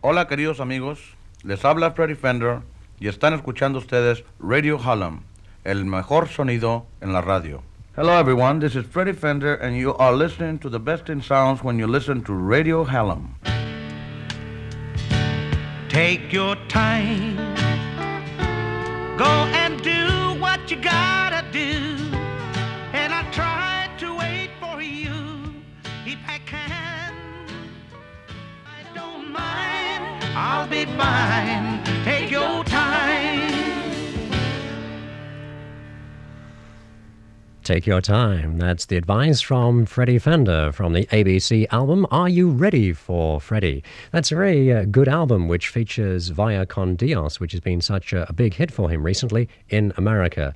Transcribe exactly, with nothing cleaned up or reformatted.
Hola queridos amigos, les habla Freddy Fender y están escuchando ustedes Radio Hallam, el mejor sonido en la radio. Hello everyone, this is Freddy Fender and you are listening to the best in sounds when you listen to Radio Hallam. Take your time, go and do what you gotta do, and I try to wait for you if I can. I don't mind, I'll be fine. Take your time. Take your time. That's the advice from Freddie Fender from the A B C album Are You Ready for Freddie? That's a very uh, good album which features Vaya con Dios, which has been such a, a big hit for him recently in America.